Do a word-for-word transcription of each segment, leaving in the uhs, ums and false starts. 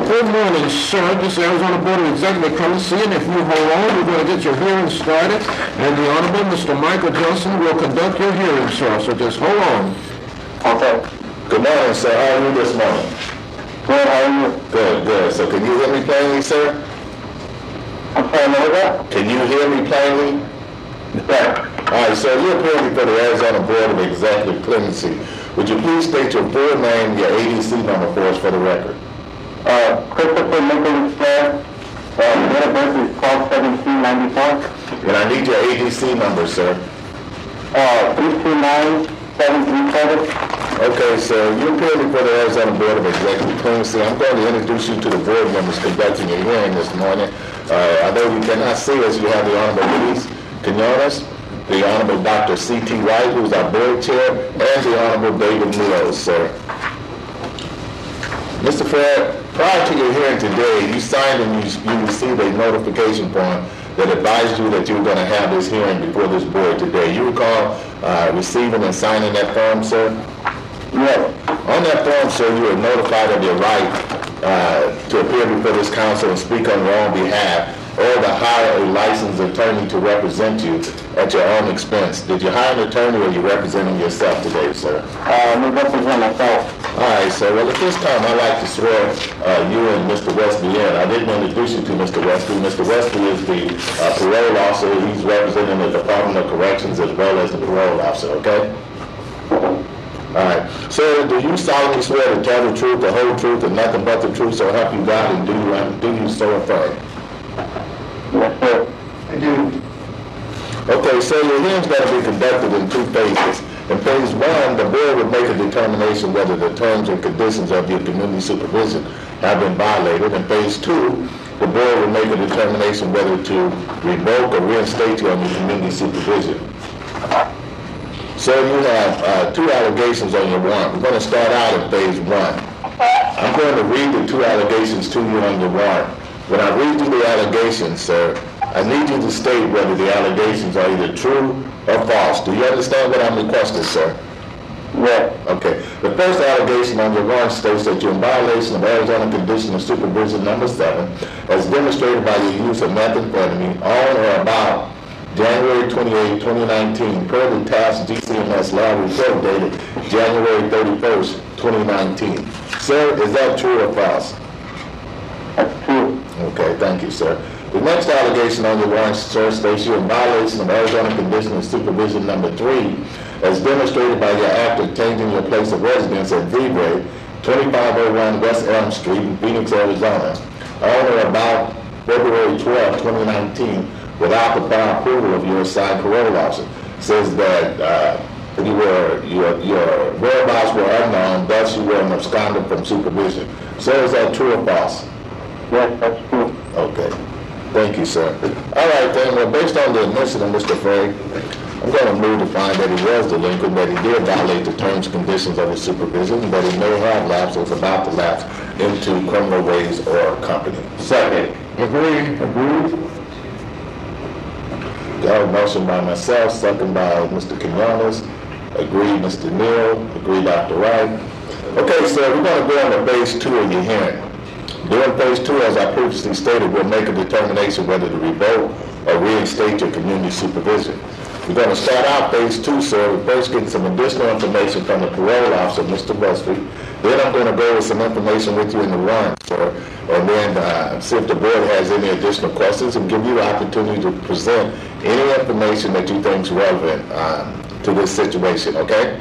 Good morning, sir. This is Arizona Board of Executive Clemency, and if you hold on, we're going to get your hearing started, and the Honorable Mister Michael Johnson will conduct your hearing, sir. So just hold on. Okay. Good morning, sir. How are you this morning? Good, how are you? Good, good. So can you hear me plainly, sir? I'm sorry, what was that? Can you hear me plainly? Yeah. All right, sir. You're appearing for the Arizona Board of Executive Clemency. Would you please state your full name and your A D C number for us for the record? Uh, Christopher Nicholas Fair. Uh, date of birth is twelve seventeen ninety-four. And I need your A D C number, sir. Uh, three two nine seven three seven. Okay, so you're appearing for the Arizona Board of Executive Clemency. I'm going to introduce you to the board members conducting a hearing this morning. Uh, I know you cannot see us. You have the Honorable Luis Quinones, the Honorable Doctor C T Wright, who's our board chair, and the Honorable David Mills, sir. Mister Fair, prior to your hearing today, you signed and you, you received a notification form that advised you that you were going to have this hearing before this board today. You recall uh, receiving and signing that form, sir? Yes. On that form, sir, you were notified of your right uh, to appear before this council and speak on your own behalf, or to hire a licensed attorney to represent you at your own expense. Did you hire an attorney, or are you representing yourself today, sir? Uh, we represent myself. All right, sir. Well, at this time, I'd like to swear uh, you and Mister Westby in. I didn't introduce you to Mister Westby. Mister Westby is the uh, parole officer. He's representing the Department of Corrections as well as the parole officer, okay? All right. Sir, do you solemnly swear to tell the truth, the whole truth, and nothing but the truth, so help you God, and do you, um, do you so affirm? Yes, sir. I do. Okay, so your hearing's going to be conducted in two phases. In phase one, the board will make a determination whether the terms and conditions of your community supervision have been violated. In phase two, the board will make a determination whether to revoke or reinstate you on your community supervision. So you have uh, two allegations on your warrant. We're going to start out at phase one. I'm going to read the two allegations to you on your warrant. When I read you the allegations, sir, I need you to state whether the allegations are either true or false. Do you understand what I'm requesting, sir? Yes. Okay. The first allegation on your warrant states that you're in violation of Arizona Condition of Supervision number seven, as demonstrated by your use of methamphetamine on or about January twenty-eighth, twenty nineteen, per the task D C M S lab report dated January thirty-first, twenty nineteen. Sir, is that true or false? That's true. Okay, thank you, sir. The next allegation on your warrant, sir, states you're in violation of Arizona Condition of Supervision number three, as demonstrated by your act of changing your place of residence at Vibray, twenty-five oh one West Elm Street in Phoenix, Arizona, on or about February twelfth, twenty nineteen, without the prior approval of your assigned parole officer. Says that uh, you were, your, your whereabouts were unknown, thus you were an absconder from supervision. Sir, is that true or false? Yes, that's true. Okay. Thank you, sir. All right, then. Well, based on the admission of Mister Frey, I'm going to move to find that he was delinquent, that he did violate the terms and conditions of his supervision, and that he may have lapsed or was about to lapse into criminal ways or company. Second. Agree. Agreed. Got a motion by myself, second by Mister Quinones. Agreed, Mister Neal. Agreed, Doctor Wright. Okay, sir, we're going to go on to phase two of your hearing. During phase two, as I previously stated, we'll make a determination whether to revoke or reinstate your community supervision. We're going to start out phase two, sir. We're first getting some additional information from the parole officer, Mister Westby. Then I'm going to go with some information with you in the warrant, sir, and then uh, see if the board has any additional questions and give you the opportunity to present any information that you think is relevant um, to this situation, okay?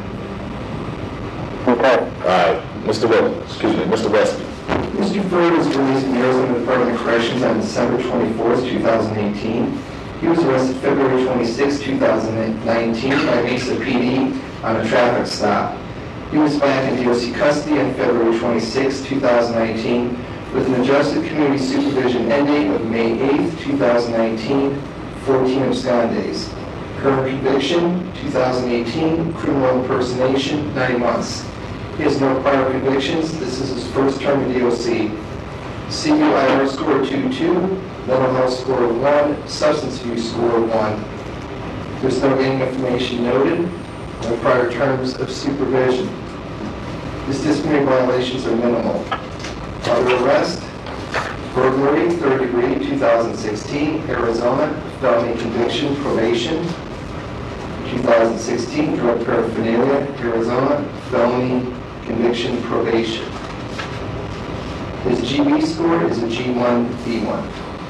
Okay. All right, Mister Westby, excuse me, Mister Westby. Mister Ford was released from the Arizona Department of Corrections on December twenty-fourth, two thousand eighteen. He was arrested February twenty-sixth, two thousand nineteen by Mesa P D on a traffic stop. He was back in D O C custody on February twenty-sixth, two thousand nineteen with an adjusted community supervision end date of May eighth, two thousand nineteen, fourteen abscond days. Current conviction, two thousand eighteen, criminal impersonation, nine months. He has no prior convictions. This is his first term in D O C. C U I R score two two, mental health score one, substance abuse score one. There's no gang information noted, no prior terms of supervision. His disciplinary violations are minimal. Other arrest, burglary, third degree, two thousand sixteen, Arizona, felony conviction, probation. two thousand sixteen, drug paraphernalia, Arizona, felony conviction, probation. His G B score is a G one B one.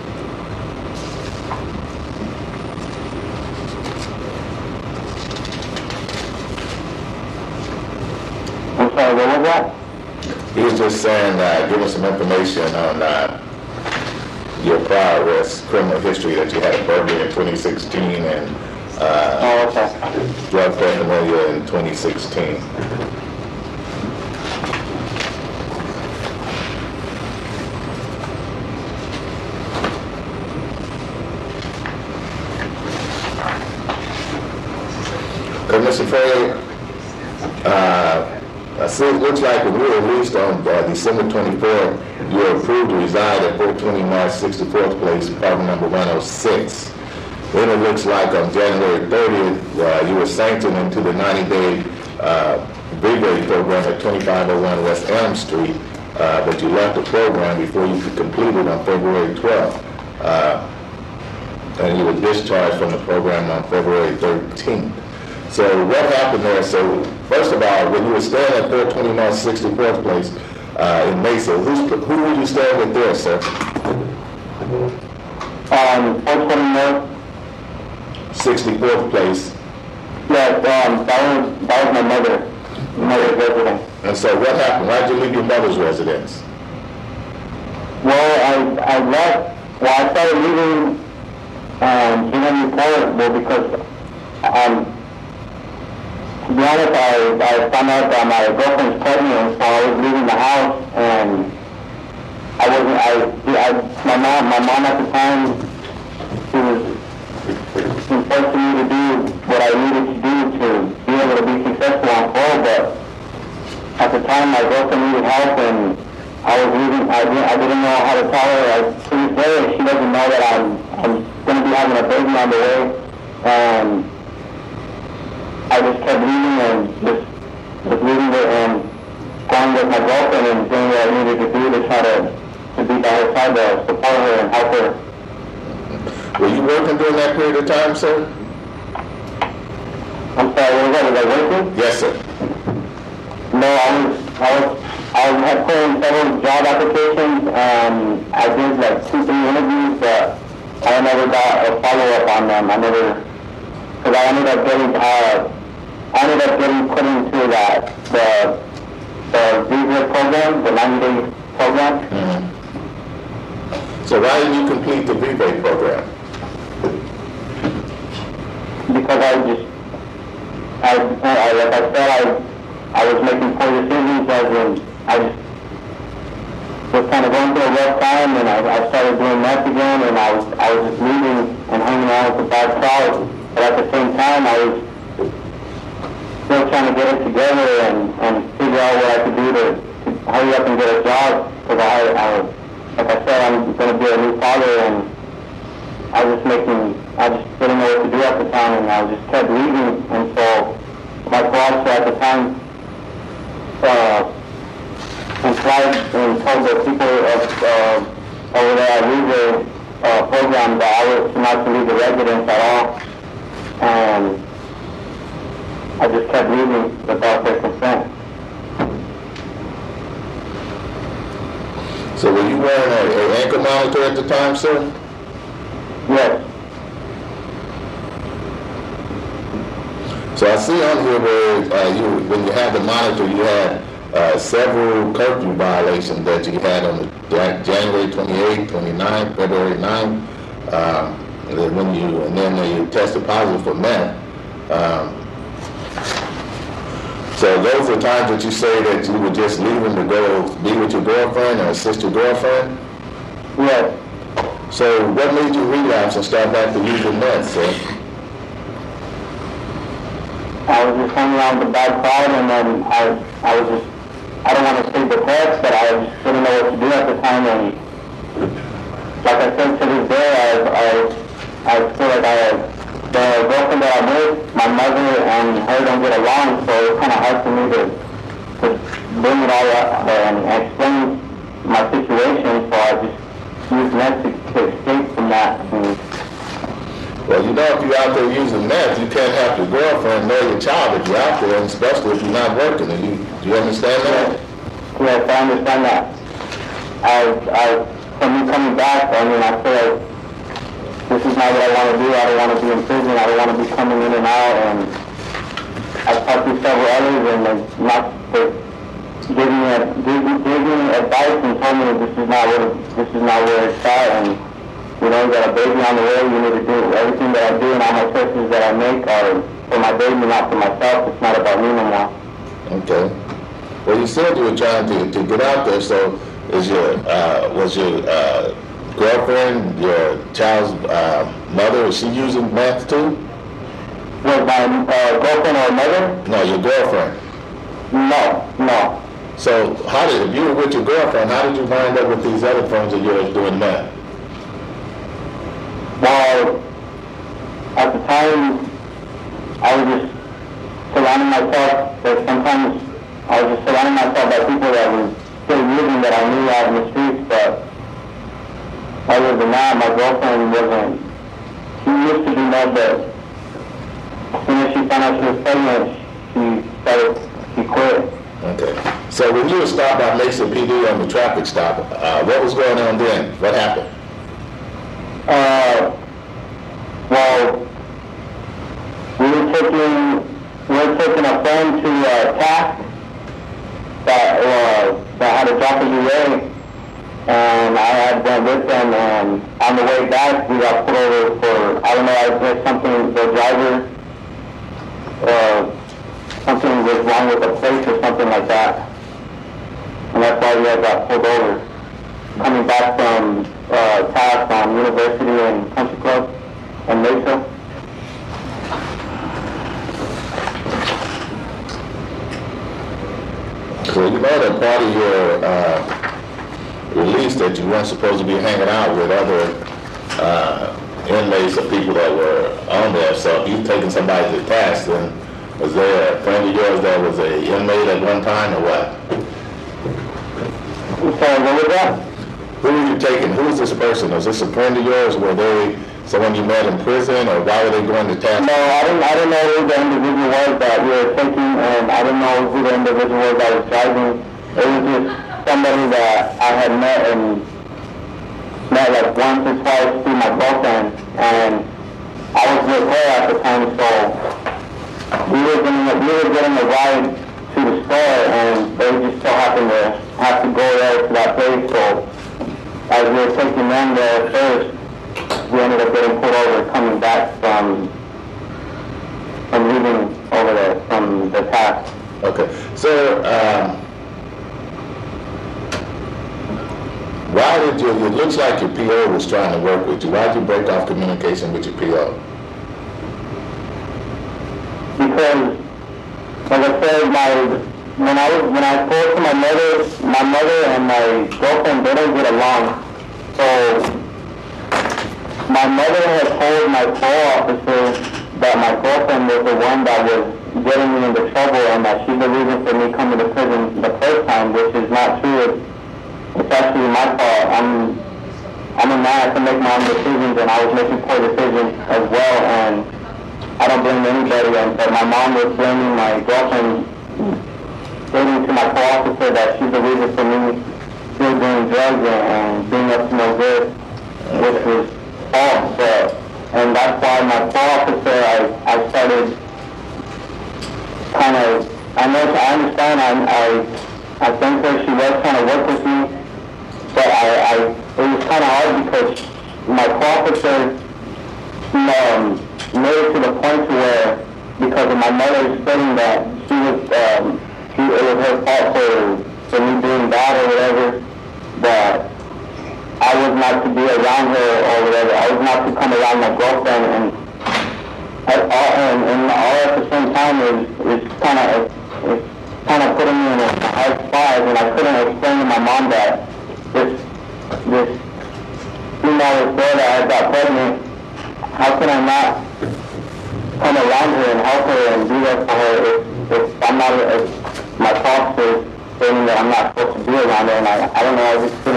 I'm sorry, what was that? He was just saying, uh, give us some information on uh, your prior arrests, criminal history, that you had a burglary in twenty sixteen and uh, Oh, okay. drug paraphernalia in twenty sixteen. Uh, Mister Frey, uh, I see it looks like when you were released on uh, December twenty-fourth, you were approved to reside at four twenty North sixty-fourth Place, apartment number one oh six. Then it looks like on January thirtieth, uh, you were sanctioned into the ninety-day uh, rebate program at twenty-five oh one West Elm Street, uh, but you left the program before you could complete it on February twelfth. Uh, and you were discharged from the program on February thirteenth. So what happened there? So first of all, when you were staying at four twenty North sixty-fourth Place uh, in Mesa, who's, who were you staying with there, sir? Um, four twenty North. sixty-fourth Place. Yes, um, that was, that was my mother, mother's residence. And so what happened? Why did you leave your mother's residence? Well, I, I left, well, I started leaving, um, Kingdom Report, well, because, um, to be honest, I, I found out that my girlfriend's pregnant, so I was leaving the house, and I wasn't, I, I my mom, my mom at the time, she was enforcing me to do what I needed to do to be able to be successful on parole, but at the time my girlfriend needed help, and I was leaving, I didn't, I didn't know how to tell her. I, to this day, she doesn't know that I'm, I'm going to be having a baby on the way, and I just kept leaving and just, just leaving it and going with my girlfriend and doing what I needed to do to try to, to be by her side to support her and help her. Were you working during that period of time, sir? I'm sorry, what was that? Was I working? Yes, sir. No, I was, I was, I had put in several job applications, and I did like two, three interviews, but I never got a follow-up on them. I never, because I ended up getting, uh, I ended up getting put into that, the, the visa program, the ninety-day program. Mm-hmm. So why didn't you complete the rebate program? Because I just, I, I, like I said, I, I was making poor decisions, as in, I just was kind of going through a rough time, and I, I started doing meth again, and I was, I was just leaving and hanging out with the bad crowd. But at the same time, I was still trying to get it together and, and figure out what I could do to, to hurry up and get a job. Because I, I, like I said, I'm going to be a new father, and I was just making, I just didn't know what to do at the time, and I just kept leaving. And so my boss at the time uh, implied and told the people of, uh, over there at Weaver uh, program that I was not to leave the residence at all. And I just kept leaving without their consent. So were you wearing a, a ankle monitor at the time, sir? Yes. So I see on here where uh, you, when you had the monitor, you had uh, several curfew violations that you had on the Jan- January twenty-eighth, twenty-ninth, February ninth. Um, and then when you and then when you tested positive for meth. Um, so those are times that you say that you were just leaving to go be with your girlfriend or assist your girlfriend? Yes. So what made you relapse and start back to using meth, sir? I was just hanging around with the bad crowd, and then I, I was just, I don't want to say the text, but I just didn't know what to do at the time. And like I said, to this day, I, I, I feel like I, the girlfriend that I'm with, my mother and her don't get along, so it's kind of hard for me to, to bring it all up and explain my I just used meth to, to escape from that. And, Well, you know, if you're out there using meth, you can't have your girlfriend nor your child if you're out there, and especially if you're not working. And you, do you understand that? yes, I understand that. I, I, from me coming back, I mean, I feel like this is not what I want to do. I don't want to be in prison. I don't want to be coming in and out. And I've talked to several others, and they not they gave me a, gave, me- gave me advice and told me this is not where this is not where it's at. And you know, you got a baby on the way. You need to do everything that I do, and all my choices that I make are for my baby, not for myself. It's not about me no more. Okay. Well, you said you were trying to, to get out there, so is your, uh, was your uh, girlfriend, your child's uh, mother, is she using meth too? Was my uh, girlfriend or mother? No, your girlfriend. No, no. So how did, if you were with your girlfriend, how did you wind up with these other friends of yours doing meth? Well, at the time, I was just surrounding myself, but sometimes I was just surrounding myself by people that were still using that I knew out in the streets, but other than that, my girlfriend wasn't, she used to do that, but as soon as she found out she was pregnant, she started, she quit. Okay. So when you were stopped by Mesa P D on the traffic stop, uh, what was going on then? What happened? Uh, well, we were taking, we were taking a friend to uh, task that, uh, that had a drop of U A, and I had went with them, and on the way back, we got pulled over for, I don't know, I guess something, the driver, uh, something was wrong with the plate or something like that, and that's why we had got pulled over. Coming back from uh, task on University and Country Club and Mesa. So you know that part of your uh, release that you weren't supposed to be hanging out with other uh, inmates or people that were on there. So if you've taken somebody to task, then was there a friend of yours that was a inmate at one time or what? So what was that? Who were you taking? Who was this person? Was this a friend of yours? Were they someone you met in prison, or why were they going to task? No, I didn't. I didn't know who the individual was that we were taking, and I didn't know who the individual was that was driving. It was just somebody that I had met and met like once or twice through my girlfriend, and I was with her at the time, so we were getting a, we were getting a ride to the store, and they just so happened to have to go there to that place. So as we were taking them there first, we ended up getting pulled over coming back from from leaving over there from the task. Okay. So, um, why did you, it looks like your P O was trying to work with you. Why did you break off communication with your P O? Because, like I said, my, when I was, when I spoke to my mother, my mother and my girlfriend, they don't get along. So, my mother had told my parole officer that my girlfriend was the one that was getting me into trouble and that she's the reason for me coming to prison the first time, which is not true. It's, it's actually my fault. I'm, I'm a man, I can make my own decisions, and I was making poor decisions as well, and I don't blame anybody. And but my mom was blaming my girlfriend, stating to my parole officer that she's the reason for me still doing drugs and, and being up to no good, which was false. But, and that's why my parole officer, I, I started kind of, I know, I understand, I, I, I think that she was trying to work with me, but I, I it was kind of hard because my parole officer um, made it to the point to where, because of my mother stating that she was, um, she, it was her fault for, for me doing bad or whatever, that I was not to be around her or whatever. I was not to come around my girlfriend, and at all, and, and all at the same time is is kind of it's kind of putting me in a hard spot, and I couldn't explain to my mom that this this female was there that I got pregnant. How can I not come around her and help her and be there for her if, if I'm not if my boss is saying that I'm not supposed to be around her, and I I don't know, I just couldn't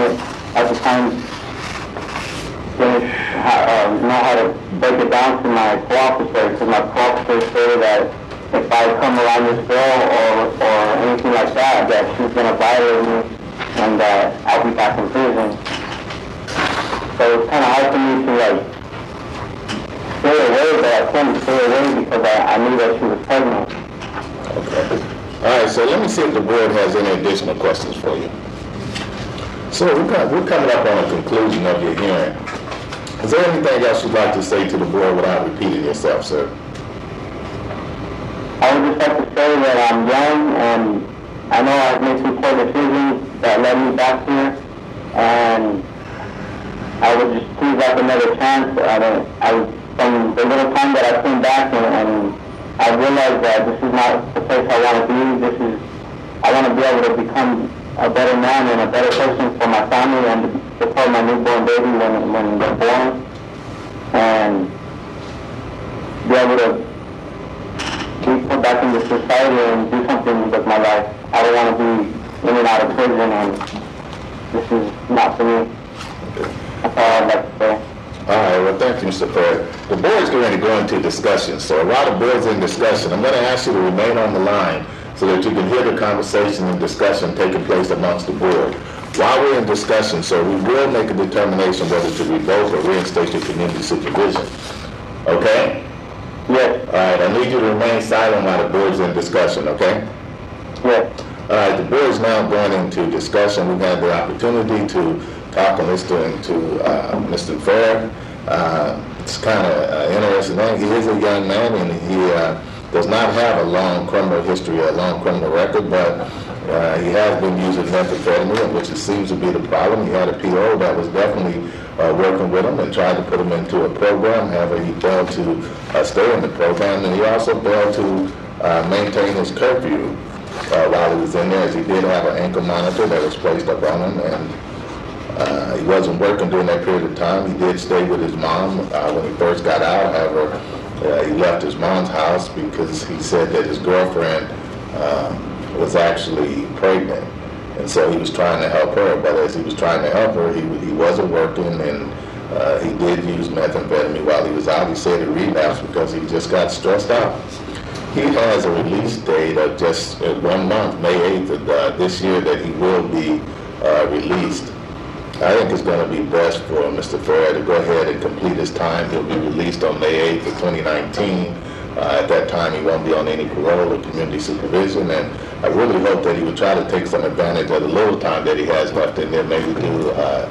at the time, didn't uh, know how to break it down to my co-officer, because my co-officer stated that if I come around this girl or, or anything like that, that she's going to violate me and that uh, I'll be back in prison. So it's kind of hard for me to like stay away, but I couldn't stay away because I, I knew that she was pregnant. Okay. All right, so let me see if the board has any additional questions for you. So we're, kind of, we're coming up on a conclusion of your hearing. Is there anything else you'd like to say to the board without repeating yourself, sir? I would just like to say that I'm young and I know I've made some poor decisions that led me back here, and I would just please like another chance. I, don't, I from the little time that I came back and, and I realized that this is not the place I want to be. This is, I want to be able to become a better man and a better person for my family and to support my newborn baby when, when they're born, and be able to be put back into society and do something with my life. I don't want to be in and out of prison, and this is not for me. That's all I'd like to say. All right, well, thank you, Mister Perry. The board's going to go into discussion, so while the board's in discussion, I'm going to ask you to remain on the line so that you can hear the conversation and discussion taking place amongst the board. While we're in discussion, sir, we will make a determination whether to revoke or reinstate your community supervision. Okay? Yes. All right, I need you to remain silent while the board's in discussion, okay? Yes. All right, the board is now going into discussion. We've had the opportunity to talk and listen to uh, Mister Fair. Uh, it's kind of uh, interesting. He is a young man, and he uh, does not have a long criminal history, a long criminal record, but uh, he has been using methamphetamine, which it seems to be the problem. He had a P O that was definitely uh, working with him and tried to put him into a program. However, he failed to uh, stay in the program, and he also failed to uh, maintain his curfew uh, while he was in there, as he did have an ankle monitor that was placed up on him, and Uh, he wasn't working during that period of time. He did stay with his mom uh, when he first got out. However, uh, he left his mom's house because he said that his girlfriend uh, was actually pregnant. And so he was trying to help her. But as he was trying to help her, he, he wasn't working, and uh, he did use methamphetamine while he was out. He said it relapsed because he just got stressed out. He has a release date of just uh, one month, May eighth of uh, this year, that he will be uh, released. I think it's going to be best for Mister Ferrer to go ahead and complete his time. He'll be released on May eighth of twenty nineteen. Uh, at that time, he won't be on any parole or community supervision, and I really hope that he would try to take some advantage of the little time that he has left in there, maybe do uh,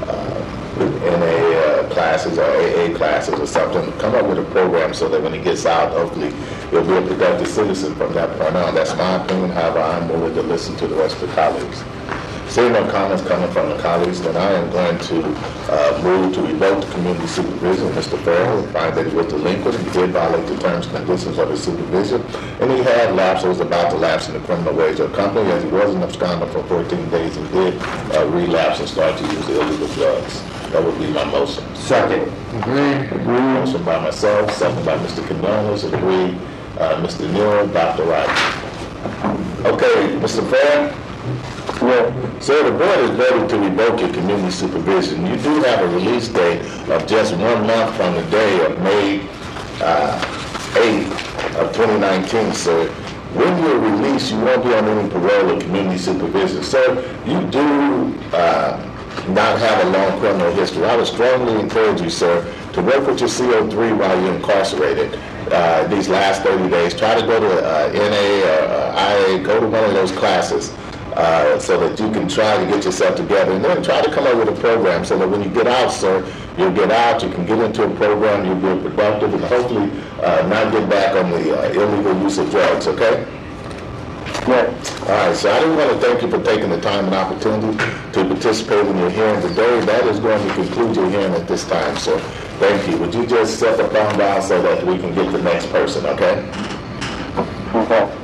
uh, N A uh, classes or A A classes or something. Come up with a program so that when he gets out, hopefully he'll be a productive citizen from that point on. That's my opinion. However, I'm willing to listen to the rest of the colleagues. Seeing no comments coming from the colleagues, then I am going to uh, move to revoke the community supervision. Mister Farrell find that he was delinquent. He did violate the terms and conditions of his supervision, and he had lapsed or was about to lapse in the criminal ways of company. As he wasn't absconding for fourteen days, he did uh, relapse and start to use illegal drugs. That would be my motion. Second. Agreed. Motion by myself, second by Mister Quinones. Agreed. Uh, Mister Neal, Doctor Wright. Okay, Mister Farrell. Yes. So the board is voted to revoke your community supervision. You do have a release date of just one month from the day of May uh, eighth of twenty nineteen, sir. When you're released, you won't be on any parole or community supervision. Sir, you do uh, not have a long criminal history. I would strongly encourage you, sir, to work with your C O three while you're incarcerated. Uh, these last thirty days, try to go to uh, N A or uh, I A, go to one of those classes. Uh, so that you can try to get yourself together, and then try to come up with a program so that when you get out, sir, you'll get out, you can get into a program, you'll be productive, and hopefully uh, not get back on the uh, illegal use of drugs, okay? Yes. All right, so I just want to thank you for taking the time and opportunity to participate in your hearing today. That is going to conclude your hearing at this time, sir. Thank you. Would you just set the phone down so that we can get the next person, okay? Okay.